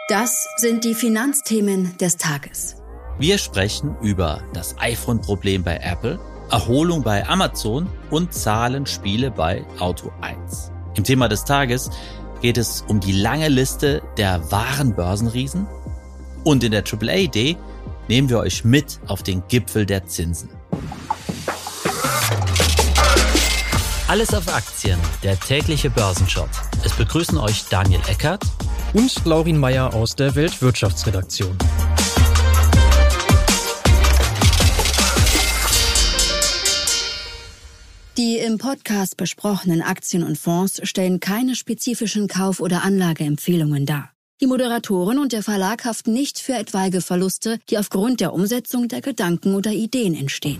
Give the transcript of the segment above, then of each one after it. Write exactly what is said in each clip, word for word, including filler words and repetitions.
Das sind die Finanzthemen des Tages. Wir sprechen über das iPhone-Problem bei Apple, Erholung bei Amazon und Zahlenspiele bei Auto eins. Im Thema des Tages geht es um die lange Liste der wahren Börsenriesen. Und in der Triple A Day nehmen wir euch mit auf den Gipfel der Zinsen. Alles auf Aktien, der tägliche Börsenshop. Es begrüßen euch Daniel Eckert und Laurin Meyer aus der Weltwirtschaftsredaktion. Die im Podcast besprochenen Aktien und Fonds stellen keine spezifischen Kauf- oder Anlageempfehlungen dar. Die Moderatoren und der Verlag haften nicht für etwaige Verluste, die aufgrund der Umsetzung der Gedanken oder Ideen entstehen.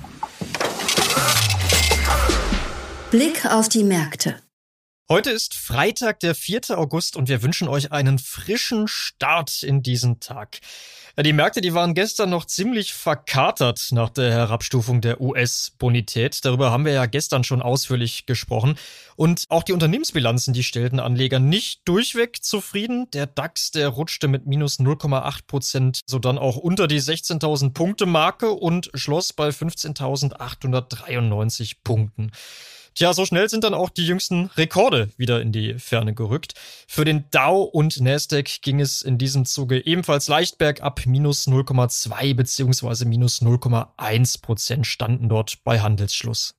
Blick auf die Märkte. Heute ist Freitag, der vierte August, und wir wünschen euch einen frischen Start in diesen Tag. Ja, die Märkte, die waren gestern noch ziemlich verkatert nach der Herabstufung der U S-Bonität. Darüber haben wir ja gestern schon ausführlich gesprochen. Und auch die Unternehmensbilanzen, die stellten Anleger nicht durchweg zufrieden. Der DAX, der rutschte mit minus null Komma acht Prozent so dann auch unter die sechzehntausend Punkte Marke und schloss bei fünfzehntausendachthundertdreiundneunzig Punkten. Tja, so schnell sind dann auch die jüngsten Rekorde wieder in die Ferne gerückt. Für den Dow und Nasdaq ging es in diesem Zuge ebenfalls leicht bergab. Minus null Komma zwei bzw. minus null Komma eins Prozent standen dort bei Handelsschluss.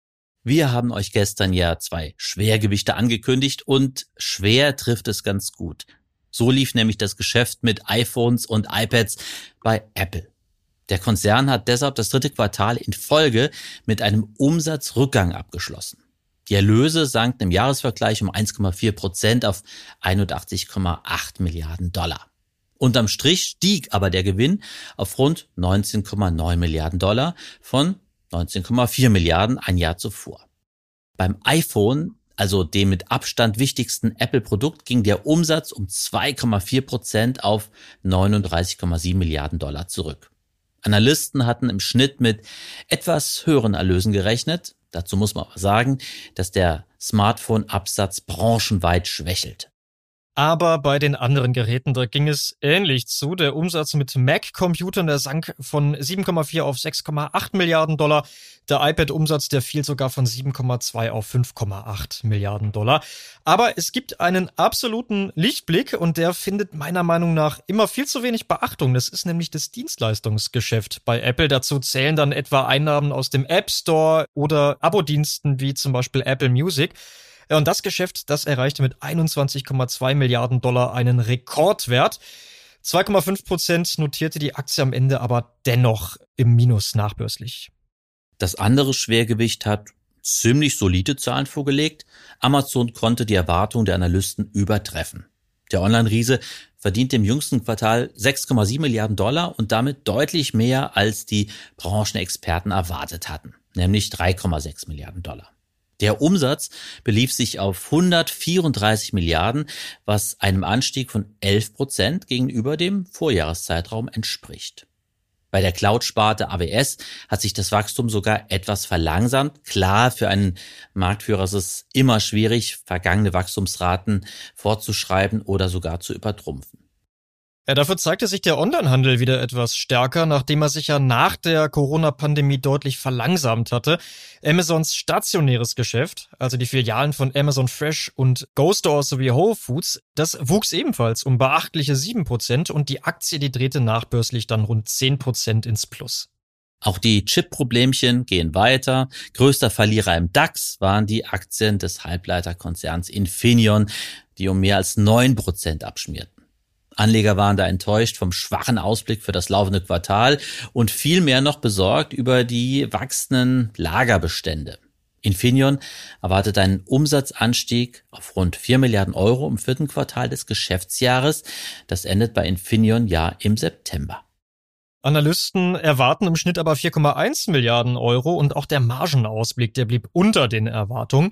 Wir haben euch gestern ja zwei Schwergewichte angekündigt und schwer trifft es ganz gut. So lief nämlich das Geschäft mit iPhones und iPads bei Apple. Der Konzern hat deshalb das dritte Quartal in Folge mit einem Umsatzrückgang abgeschlossen. Die Erlöse sanken im Jahresvergleich um eins Komma vier Prozent auf einundachtzig Komma acht Milliarden Dollar. Unterm Strich stieg aber der Gewinn auf rund neunzehn Komma neun Milliarden Dollar von neunzehn Komma vier Milliarden ein Jahr zuvor. Beim iPhone, also dem mit Abstand wichtigsten Apple-Produkt, ging der Umsatz um zwei Komma vier Prozent auf neununddreißig Komma sieben Milliarden Dollar zurück. Analysten hatten im Schnitt mit etwas höheren Erlösen gerechnet. Dazu muss man aber sagen, dass der Smartphone-Absatz branchenweit schwächelt. Aber bei den anderen Geräten, da ging es ähnlich zu. Der Umsatz mit Mac-Computern, der sank von sieben Komma vier auf sechs Komma acht Milliarden Dollar. Der iPad-Umsatz, der fiel sogar von sieben Komma zwei auf fünf Komma acht Milliarden Dollar. Aber es gibt einen absoluten Lichtblick und der findet meiner Meinung nach immer viel zu wenig Beachtung. Das ist nämlich das Dienstleistungsgeschäft bei Apple. Dazu zählen dann etwa Einnahmen aus dem App Store oder Abo-Diensten wie zum Beispiel Apple Music. Ja, und das Geschäft, das erreichte mit einundzwanzig Komma zwei Milliarden Dollar einen Rekordwert. zwei Komma fünf Prozent notierte die Aktie am Ende aber dennoch im Minus nachbörslich. Das andere Schwergewicht hat ziemlich solide Zahlen vorgelegt. Amazon konnte die Erwartungen der Analysten übertreffen. Der Online-Riese verdiente im jüngsten Quartal sechs Komma sieben Milliarden Dollar und damit deutlich mehr, als die Branchenexperten erwartet hatten, nämlich drei Komma sechs Milliarden Dollar. Der Umsatz belief sich auf hundertvierunddreißig Milliarden, was einem Anstieg von elf Prozent gegenüber dem Vorjahreszeitraum entspricht. Bei der Cloud-Sparte A W S hat sich das Wachstum sogar etwas verlangsamt. Klar, für einen Marktführer ist es immer schwierig, vergangene Wachstumsraten fortzuschreiben oder sogar zu übertrumpfen. Ja, dafür zeigte sich der Onlinehandel wieder etwas stärker, nachdem er sich ja nach der Corona-Pandemie deutlich verlangsamt hatte. Amazons stationäres Geschäft, also die Filialen von Amazon Fresh und GoStore sowie Whole Foods, das wuchs ebenfalls um beachtliche sieben Prozent und die Aktie, die drehte nachbörslich dann rund zehn Prozent ins Plus. Auch die Chip-Problemchen gehen weiter. Größter Verlierer im DAX waren die Aktien des Halbleiterkonzerns Infineon, die um mehr als neun Prozent abschmierten. Anleger waren da enttäuscht vom schwachen Ausblick für das laufende Quartal und vielmehr noch besorgt über die wachsenden Lagerbestände. Infineon erwartet einen Umsatzanstieg auf rund vier Milliarden Euro im vierten Quartal des Geschäftsjahres. Das endet bei Infineon ja im September. Analysten erwarten im Schnitt aber vier Komma eins Milliarden Euro und auch der Margenausblick, der blieb unter den Erwartungen.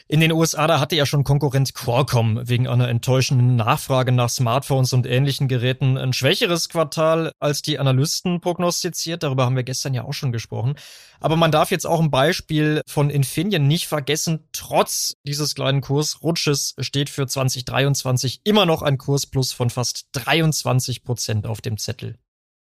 In den U S A, da hatte ja schon Konkurrent Qualcomm wegen einer enttäuschenden Nachfrage nach Smartphones und ähnlichen Geräten ein schwächeres Quartal als die Analysten prognostiziert. Darüber haben wir gestern ja auch schon gesprochen. Aber man darf jetzt auch ein Beispiel von Infineon nicht vergessen. Trotz dieses kleinen Kursrutsches steht für zwanzig dreiundzwanzig immer noch ein Kursplus von fast dreiundzwanzig Prozent auf dem Zettel.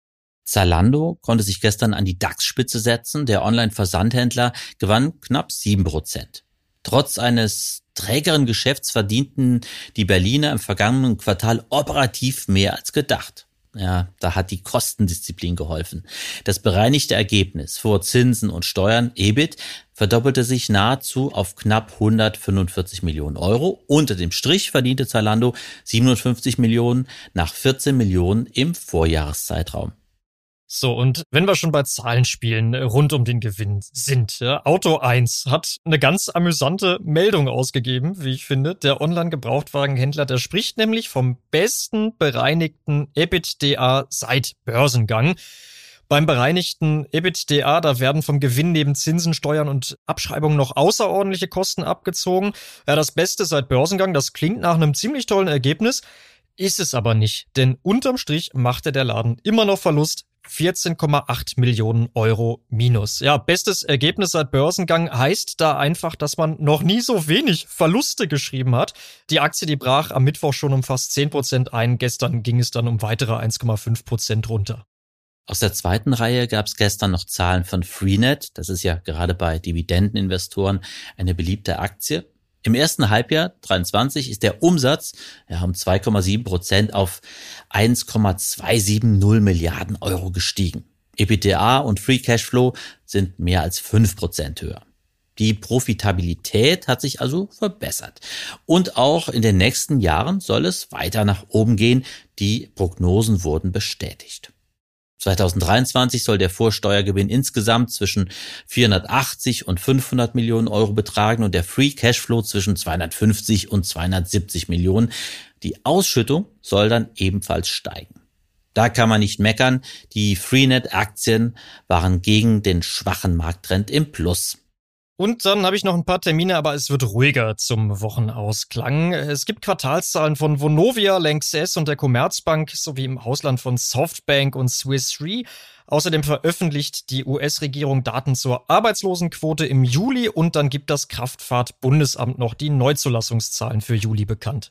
Zalando konnte sich gestern an die DAX-Spitze setzen. Der Online-Versandhändler gewann knapp sieben Prozent. Trotz eines trägeren Geschäfts verdienten die Berliner im vergangenen Quartal operativ mehr als gedacht. Ja, da hat die Kostendisziplin geholfen. Das bereinigte Ergebnis vor Zinsen und Steuern, E B I T, verdoppelte sich nahezu auf knapp hundertfünfundvierzig Millionen Euro. Unter dem Strich verdiente Zalando siebenundfünfzig Millionen nach vierzehn Millionen im Vorjahreszeitraum. So, und wenn wir schon bei Zahlenspielen rund um den Gewinn sind, ja, Auto eins hat eine ganz amüsante Meldung ausgegeben, wie ich finde. Der Online-Gebrauchtwagenhändler, der spricht nämlich vom besten bereinigten EBITDA seit Börsengang. Beim bereinigten EBITDA, da werden vom Gewinn neben Zinsen, Steuern und Abschreibungen noch außerordentliche Kosten abgezogen. Ja, das Beste seit Börsengang, das klingt nach einem ziemlich tollen Ergebnis, ist es aber nicht, denn unterm Strich machte der Laden immer noch Verlust. vierzehn Komma acht Millionen Euro minus. Ja, bestes Ergebnis seit Börsengang heißt da einfach, dass man noch nie so wenig Verluste geschrieben hat. Die Aktie, die brach am Mittwoch schon um fast zehn Prozent ein. Gestern ging es dann um weitere eins Komma fünf Prozent runter. Aus der zweiten Reihe gab es gestern noch Zahlen von Freenet. Das ist ja gerade bei Dividendeninvestoren eine beliebte Aktie. Im ersten Halbjahr dreiundzwanzig ist der Umsatz ja, um zwei Komma sieben Prozent auf eins Komma zweihundertsiebzig Milliarden Euro gestiegen. EBITDA und Free Cashflow sind mehr als fünf Prozent höher. Die Profitabilität hat sich also verbessert. Und auch in den nächsten Jahren soll es weiter nach oben gehen. Die Prognosen wurden bestätigt. zwanzig dreiundzwanzig soll der Vorsteuergewinn insgesamt zwischen vierhundertachtzig und fünfhundert Millionen Euro betragen und der Free Cashflow zwischen zweihundertfünfzig und zweihundertsiebzig Millionen. Die Ausschüttung soll dann ebenfalls steigen. Da kann man nicht meckern. Die Freenet-Aktien waren gegen den schwachen Markttrend im Plus. Und dann habe ich noch ein paar Termine, aber es wird ruhiger zum Wochenausklang. Es gibt Quartalszahlen von Vonovia, Lanxess und der Commerzbank sowie im Ausland von Softbank und Swiss Re. Außerdem veröffentlicht die U S-Regierung Daten zur Arbeitslosenquote im Juli und dann gibt das Kraftfahrt-Bundesamt noch die Neuzulassungszahlen für Juli bekannt.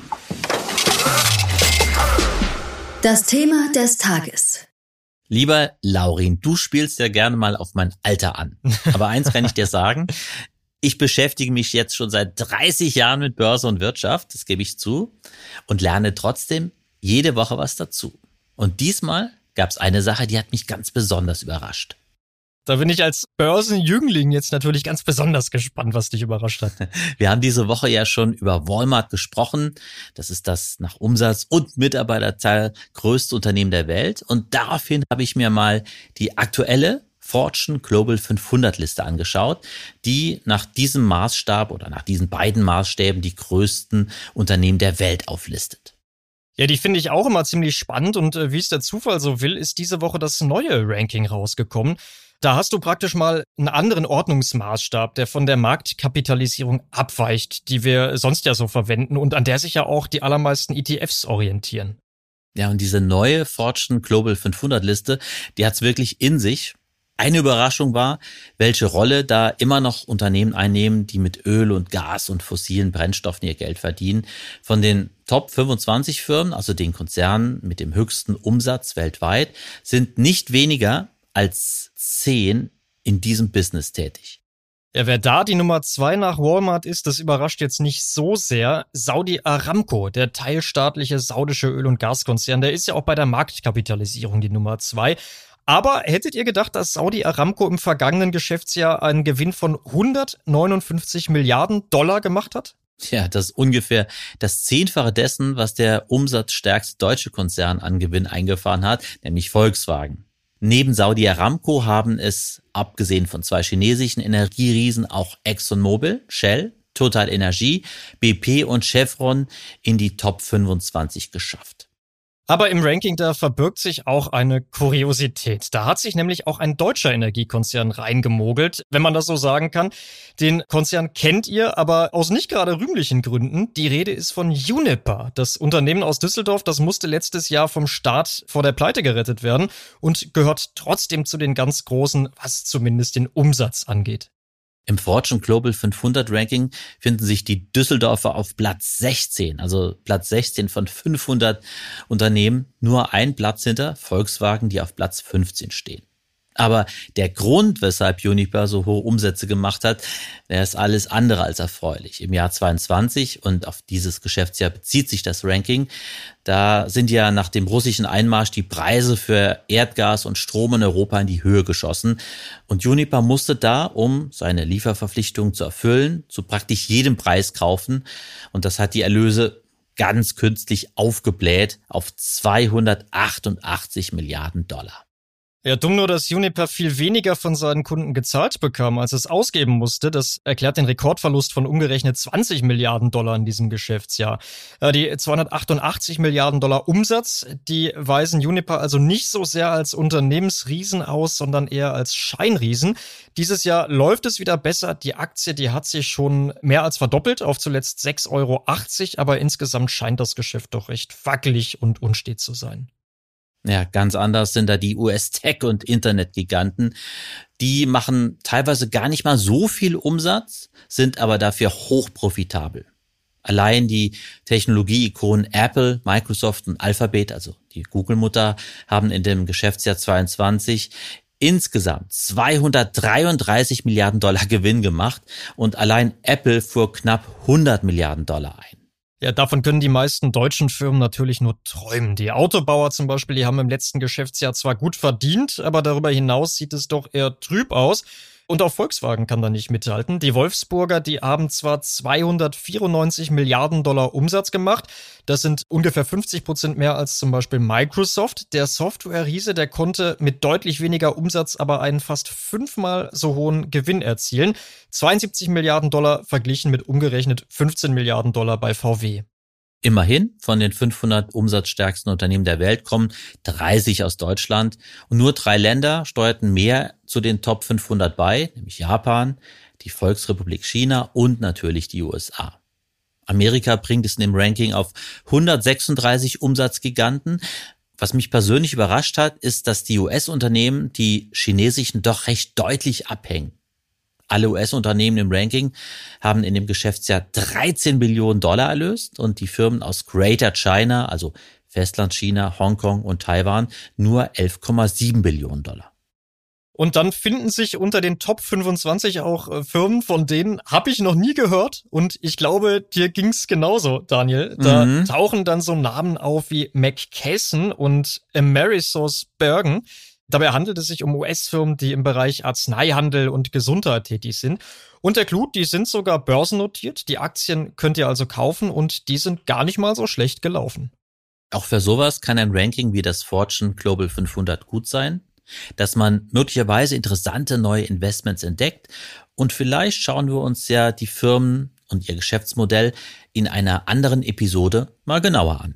Das Thema des Tages. Lieber Laurin, du spielst ja gerne mal auf mein Alter an. Aber eins kann ich dir sagen, ich beschäftige mich jetzt schon seit dreißig Jahren mit Börse und Wirtschaft, das gebe ich zu, und lerne trotzdem jede Woche was dazu. Und diesmal gab es eine Sache, die hat mich ganz besonders überrascht. Da bin ich als Börsenjüngling jetzt natürlich ganz besonders gespannt, was dich überrascht hat. Wir haben diese Woche ja schon über Walmart gesprochen. Das ist das nach Umsatz und Mitarbeiterzahl größte Unternehmen der Welt. Und daraufhin habe ich mir mal die aktuelle Fortune Global fünfhundert Liste angeschaut, die nach diesem Maßstab oder nach diesen beiden Maßstäben die größten Unternehmen der Welt auflistet. Ja, die finde ich auch immer ziemlich spannend und äh, wie es der Zufall so will, ist diese Woche das neue Ranking rausgekommen. Da hast du praktisch mal einen anderen Ordnungsmaßstab, der von der Marktkapitalisierung abweicht, die wir sonst ja so verwenden und an der sich ja auch die allermeisten E T Fs orientieren. Ja, und diese neue Fortune Global fünfhundert Liste, die hat's wirklich in sich. Eine Überraschung war, welche Rolle da immer noch Unternehmen einnehmen, die mit Öl und Gas und fossilen Brennstoffen ihr Geld verdienen. Von den Top fünfundzwanzig Firmen, also den Konzernen mit dem höchsten Umsatz weltweit, sind nicht weniger als zehn in diesem Business tätig. Ja, wer da die Nummer zwei nach Walmart ist, das überrascht jetzt nicht so sehr. Saudi Aramco, der teilstaatliche saudische Öl- und Gaskonzern, der ist ja auch bei der Marktkapitalisierung die Nummer zwei. Aber hättet ihr gedacht, dass Saudi Aramco im vergangenen Geschäftsjahr einen Gewinn von hundertneunundfünfzig Milliarden Dollar gemacht hat? Ja, das ist ungefähr das Zehnfache dessen, was der umsatzstärkste deutsche Konzern an Gewinn eingefahren hat, nämlich Volkswagen. Neben Saudi Aramco haben es, abgesehen von zwei chinesischen Energieriesen, auch ExxonMobil, Shell, Total Energie, B P und Chevron in die Top fünfundzwanzig geschafft. Aber im Ranking, da verbirgt sich auch eine Kuriosität. Da hat sich nämlich auch ein deutscher Energiekonzern reingemogelt, wenn man das so sagen kann. Den Konzern kennt ihr, aber aus nicht gerade rühmlichen Gründen. Die Rede ist von Uniper. Das Unternehmen aus Düsseldorf, das musste letztes Jahr vom Staat vor der Pleite gerettet werden und gehört trotzdem zu den ganz Großen, was zumindest den Umsatz angeht. Im Fortune Global fünfhundert Ranking finden sich die Düsseldorfer auf Platz sechzehn, also Platz sechzehn von fünfhundert Unternehmen, nur ein Platz hinter Volkswagen, die auf Platz fünfzehn stehen. Aber der Grund, weshalb Uniper so hohe Umsätze gemacht hat, der ist alles andere als erfreulich. Im Jahr zweiundzwanzig, und auf dieses Geschäftsjahr bezieht sich das Ranking, da sind ja nach dem russischen Einmarsch die Preise für Erdgas und Strom in Europa in die Höhe geschossen. Und Uniper musste da, um seine Lieferverpflichtungen zu erfüllen, zu praktisch jedem Preis kaufen. Und das hat die Erlöse ganz künstlich aufgebläht auf zweihundertachtundachtzig Milliarden Dollar. Ja, dumm nur, dass Uniper viel weniger von seinen Kunden gezahlt bekam, als es ausgeben musste. Das erklärt den Rekordverlust von umgerechnet zwanzig Milliarden Dollar in diesem Geschäftsjahr. Die zweihundertachtundachtzig Milliarden Dollar Umsatz, die weisen Uniper also nicht so sehr als Unternehmensriesen aus, sondern eher als Scheinriesen. Dieses Jahr läuft es wieder besser. Die Aktie, die hat sich schon mehr als verdoppelt auf zuletzt sechs Euro achtzig, aber insgesamt scheint das Geschäft doch recht wackelig und unstet zu sein. Ja, ganz anders sind da die U S-Tech- und Internetgiganten. Die machen teilweise gar nicht mal so viel Umsatz, sind aber dafür hochprofitabel. Allein die Technologie-Ikonen Apple, Microsoft und Alphabet, also die Google-Mutter, haben in dem Geschäftsjahr zweiundzwanzig insgesamt zweihundertdreiunddreißig Milliarden Dollar Gewinn gemacht und allein Apple fuhr knapp hundert Milliarden Dollar ein. Ja, davon können die meisten deutschen Firmen natürlich nur träumen. Die Autobauer zum Beispiel, die haben im letzten Geschäftsjahr zwar gut verdient, aber darüber hinaus sieht es doch eher trüb aus. Und auch Volkswagen kann da nicht mithalten. Die Wolfsburger, die haben zwar zweihundertvierundneunzig Milliarden Dollar Umsatz gemacht. Das sind ungefähr fünfzig Prozent mehr als zum Beispiel Microsoft. Der Software-Riese, der konnte mit deutlich weniger Umsatz aber einen fast fünfmal so hohen Gewinn erzielen. zweiundsiebzig Milliarden Dollar verglichen mit umgerechnet fünfzehn Milliarden Dollar bei V W. Immerhin, von den fünfhundert umsatzstärksten Unternehmen der Welt kommen dreißig aus Deutschland und nur drei Länder steuerten mehr zu den Top fünfhundert bei, nämlich Japan, die Volksrepublik China und natürlich die U S A. Amerika bringt es in dem Ranking auf hundertsechsunddreißig Umsatzgiganten. Was mich persönlich überrascht hat, ist, dass die U S-Unternehmen die chinesischen doch recht deutlich abhängen. Alle U S-Unternehmen im Ranking haben in dem Geschäftsjahr dreizehn Billionen Dollar erlöst und die Firmen aus Greater China, also Festlandchina, Hongkong und Taiwan, nur elf Komma sieben Billionen Dollar. Und dann finden sich unter den Top fünfundzwanzig auch äh, Firmen, von denen habe ich noch nie gehört. Und ich glaube, dir ging's genauso, Daniel. Da mhm. tauchen dann so Namen auf wie McKesson und AmerisourceBergen. Dabei handelt es sich um U S-Firmen, die im Bereich Arzneihandel und Gesundheit tätig sind. Und der Clou, die sind sogar börsennotiert. Die Aktien könnt ihr also kaufen und die sind gar nicht mal so schlecht gelaufen. Auch für sowas kann ein Ranking wie das Fortune Global fünfhundert gut sein, dass man möglicherweise interessante neue Investments entdeckt. Und vielleicht schauen wir uns ja die Firmen und ihr Geschäftsmodell in einer anderen Episode mal genauer an.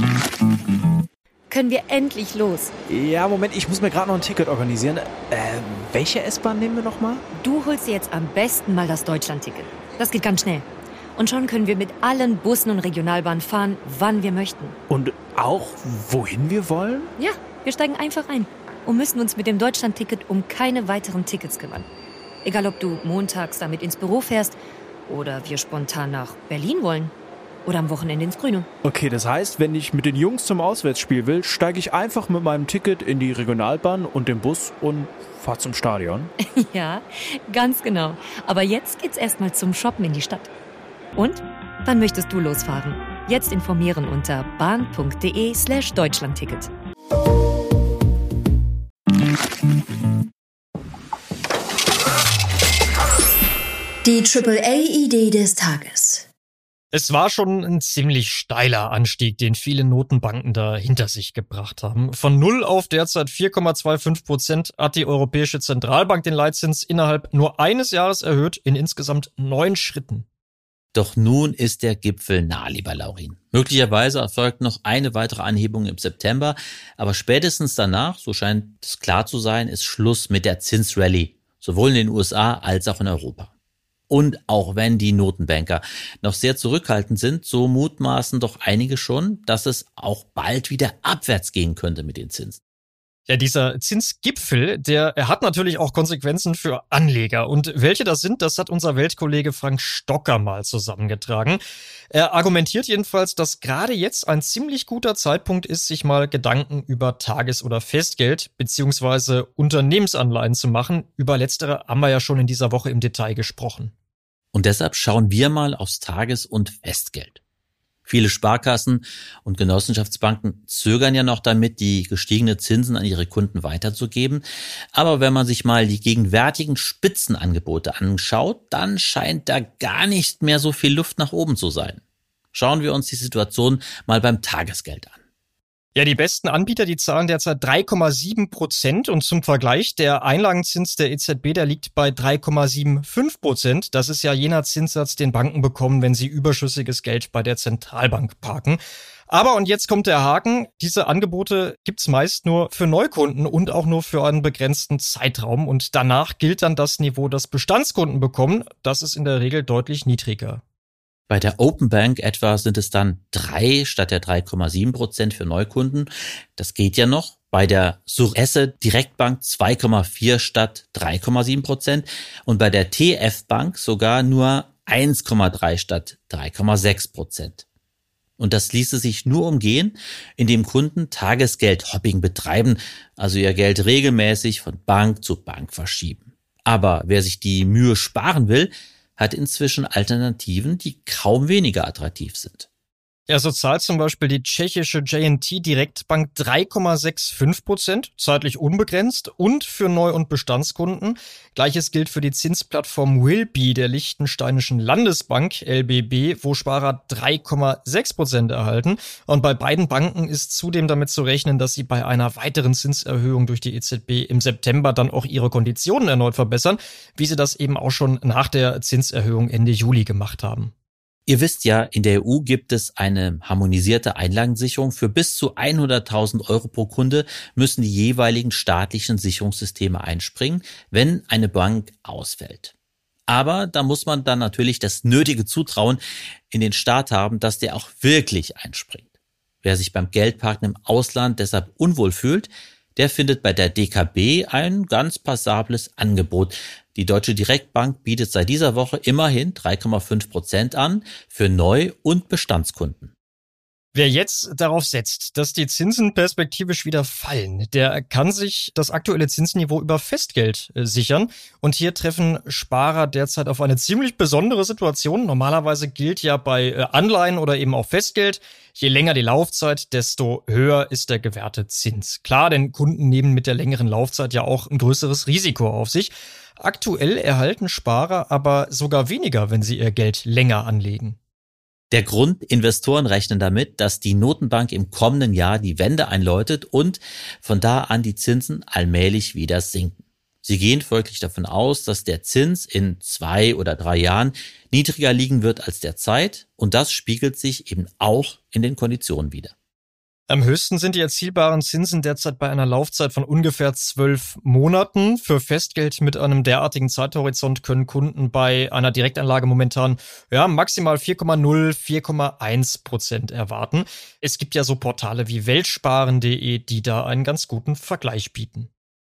Können wir endlich los? Ja, Moment, ich muss mir gerade noch ein Ticket organisieren. Äh, welche S-Bahn nehmen wir nochmal? Du holst dir jetzt am besten mal das Deutschland-Ticket. Das geht ganz schnell. Und schon können wir mit allen Bussen und Regionalbahnen fahren, wann wir möchten. Und auch, wohin wir wollen? Ja, wir steigen einfach ein und müssen uns mit dem Deutschland-Ticket um keine weiteren Tickets kümmern. Egal, ob du montags damit ins Büro fährst oder wir spontan nach Berlin wollen. Oder am Wochenende ins Grüne. Okay, das heißt, wenn ich mit den Jungs zum Auswärtsspiel will, steige ich einfach mit meinem Ticket in die Regionalbahn und den Bus und fahre zum Stadion. Ja, ganz genau. Aber jetzt geht's erstmal zum Shoppen in die Stadt. Und? Wann möchtest du losfahren? Jetzt informieren unter bahn.de slash Deutschlandticket. Die Triple A-Idee des Tages. Es war schon ein ziemlich steiler Anstieg, den viele Notenbanken da hinter sich gebracht haben. Von null auf derzeit vier Komma fünfundzwanzig Prozent hat die Europäische Zentralbank den Leitzins innerhalb nur eines Jahres erhöht, in insgesamt neun Schritten. Doch nun ist der Gipfel nah, lieber Laurin. Möglicherweise erfolgt noch eine weitere Anhebung im September, aber spätestens danach, so scheint es klar zu sein, ist Schluss mit der Zinsrallye, sowohl in den U S A als auch in Europa. Und auch wenn die Notenbanker noch sehr zurückhaltend sind, so mutmaßen doch einige schon, dass es auch bald wieder abwärts gehen könnte mit den Zinsen. Ja, dieser Zinsgipfel, der er hat natürlich auch Konsequenzen für Anleger. Und welche das sind, das hat unser Weltkollege Frank Stocker mal zusammengetragen. Er argumentiert jedenfalls, dass gerade jetzt ein ziemlich guter Zeitpunkt ist, sich mal Gedanken über Tages- oder Festgeld bzw. Unternehmensanleihen zu machen. Über letztere haben wir ja schon in dieser Woche im Detail gesprochen. Und deshalb schauen wir mal aufs Tages- und Festgeld. Viele Sparkassen und Genossenschaftsbanken zögern ja noch damit, die gestiegenen Zinsen an ihre Kunden weiterzugeben. Aber wenn man sich mal die gegenwärtigen Spitzenangebote anschaut, dann scheint da gar nicht mehr so viel Luft nach oben zu sein. Schauen wir uns die Situation mal beim Tagesgeld an. Ja, die besten Anbieter, die zahlen derzeit drei Komma sieben Prozent und zum Vergleich, der Einlagenzins der E Z B, der liegt bei drei Komma fünfundsiebzig Prozent. Das ist ja jener Zinssatz, den Banken bekommen, wenn sie überschüssiges Geld bei der Zentralbank parken. Aber, und jetzt kommt der Haken, diese Angebote gibt's meist nur für Neukunden und auch nur für einen begrenzten Zeitraum. Und danach gilt dann das Niveau, das Bestandskunden bekommen. Das ist in der Regel deutlich niedriger. Bei der Open Bank etwa sind es dann drei statt der drei Komma sieben Prozent für Neukunden. Das geht ja noch. Bei der Suresse Direktbank zwei Komma vier statt drei Komma sieben Prozent und bei der T F Bank sogar nur eins Komma drei statt drei Komma sechs Prozent. Und das ließe sich nur umgehen, indem Kunden Tagesgeld-Hopping betreiben, also ihr Geld regelmäßig von Bank zu Bank verschieben. Aber wer sich die Mühe sparen will, hat inzwischen Alternativen, die kaum weniger attraktiv sind. Ja, so zahlt zum Beispiel die tschechische J and T Direktbank drei Komma fünfundsechzig Prozent, zeitlich unbegrenzt und für Neu- und Bestandskunden. Gleiches gilt für die Zinsplattform Wilby der liechtensteinischen Landesbank L B B, wo Sparer drei Komma sechs Prozent erhalten. Und bei beiden Banken ist zudem damit zu rechnen, dass sie bei einer weiteren Zinserhöhung durch die E Z B im September dann auch ihre Konditionen erneut verbessern, wie sie das eben auch schon nach der Zinserhöhung Ende Juli gemacht haben. Ihr wisst ja, in der E U gibt es eine harmonisierte Einlagensicherung. Für bis zu hunderttausend Euro pro Kunde müssen die jeweiligen staatlichen Sicherungssysteme einspringen, wenn eine Bank ausfällt. Aber da muss man dann natürlich das nötige Zutrauen in den Staat haben, dass der auch wirklich einspringt. Wer sich beim Geldparken im Ausland deshalb unwohl fühlt, der findet bei der D K B ein ganz passables Angebot. Die Deutsche Direktbank bietet seit dieser Woche immerhin drei Komma fünf Prozent an für Neu- und Bestandskunden. Wer jetzt darauf setzt, dass die Zinsen perspektivisch wieder fallen, der kann sich das aktuelle Zinsniveau über Festgeld äh, sichern. Und hier treffen Sparer derzeit auf eine ziemlich besondere Situation. Normalerweise gilt ja bei äh, Anleihen oder eben auch Festgeld, je länger die Laufzeit, desto höher ist der gewährte Zins. Klar, denn Kunden nehmen mit der längeren Laufzeit ja auch ein größeres Risiko auf sich. Aktuell erhalten Sparer aber sogar weniger, wenn sie ihr Geld länger anlegen. Der Grund, Investoren rechnen damit, dass die Notenbank im kommenden Jahr die Wende einläutet und von da an die Zinsen allmählich wieder sinken. Sie gehen folglich davon aus, dass der Zins in zwei oder drei Jahren niedriger liegen wird als derzeit und das spiegelt sich eben auch in den Konditionen wider. Am höchsten sind die erzielbaren Zinsen derzeit bei einer Laufzeit von ungefähr zwölf Monaten. Für Festgeld mit einem derartigen Zeithorizont können Kunden bei einer Direktanlage momentan ja maximal vier Komma null, vier Komma eins Prozent erwarten. Es gibt ja so Portale wie weltsparen punkt de, die da einen ganz guten Vergleich bieten.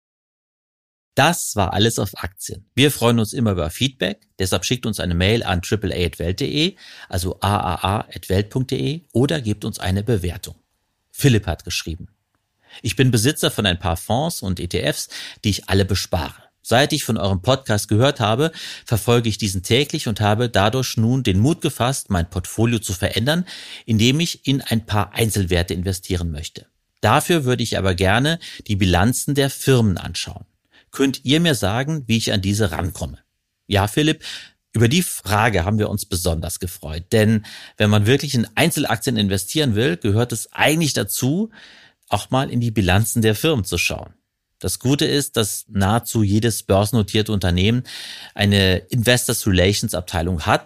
Das war alles auf Aktien. Wir freuen uns immer über Feedback, deshalb schickt uns eine Mail an triple A at welt punkt de, also a a a at welt punkt de oder gebt uns eine Bewertung. Philipp hat geschrieben: Ich bin Besitzer von ein paar Fonds und E T Fs, die ich alle bespare. Seit ich von eurem Podcast gehört habe, verfolge ich diesen täglich und habe dadurch nun den Mut gefasst, mein Portfolio zu verändern, indem ich in ein paar Einzelwerte investieren möchte. Dafür würde ich aber gerne die Bilanzen der Firmen anschauen. Könnt ihr mir sagen, wie ich an diese rankomme? Ja, Philipp, über die Frage haben wir uns besonders gefreut, denn wenn man wirklich in Einzelaktien investieren will, gehört es eigentlich dazu, auch mal in die Bilanzen der Firmen zu schauen. Das Gute ist, dass nahezu jedes börsennotierte Unternehmen eine Investors Relations Abteilung hat,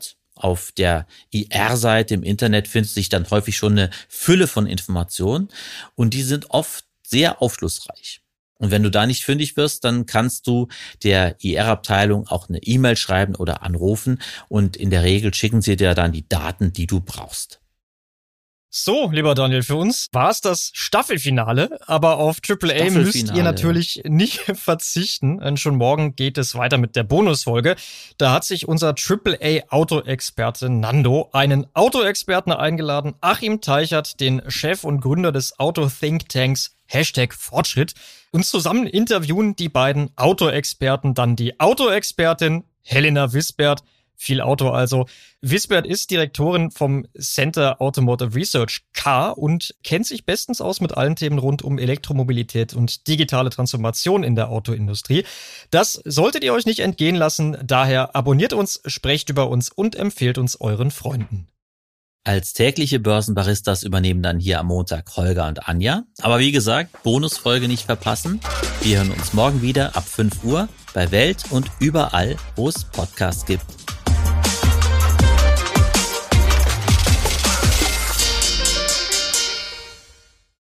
Auf der I R-Seite im Internet findet sich dann häufig schon eine Fülle von Informationen und die sind oft sehr aufschlussreich. Und wenn du da nicht fündig wirst, dann kannst du der I R-Abteilung auch eine E-Mail schreiben oder anrufen und in der Regel schicken sie dir dann die Daten, die du brauchst. So, lieber Daniel, für uns war es das Staffelfinale, aber auf Triple A müsst ihr natürlich nicht verzichten, denn schon morgen geht es weiter mit der Bonusfolge. Da hat sich unser Triple A-Autoexperte Nando einen Autoexperten eingeladen, Achim Teichert, den Chef und Gründer des Auto-Thinktanks Hashtag Fortschritt. Und zusammen interviewen die beiden Autoexperten dann die Autoexpertin Helena Wisbert. Viel Auto also. Wisbert ist Direktorin vom Center Automotive Research C A R und kennt sich bestens aus mit allen Themen rund um Elektromobilität und digitale Transformation in der Autoindustrie. Das solltet ihr euch nicht entgehen lassen. Daher abonniert uns, sprecht über uns und empfehlt uns euren Freunden. Als tägliche Börsenbaristas übernehmen dann hier am Montag Holger und Anja. Aber wie gesagt, Bonusfolge nicht verpassen. Wir hören uns morgen wieder ab fünf Uhr bei Welt und überall, wo es Podcasts gibt.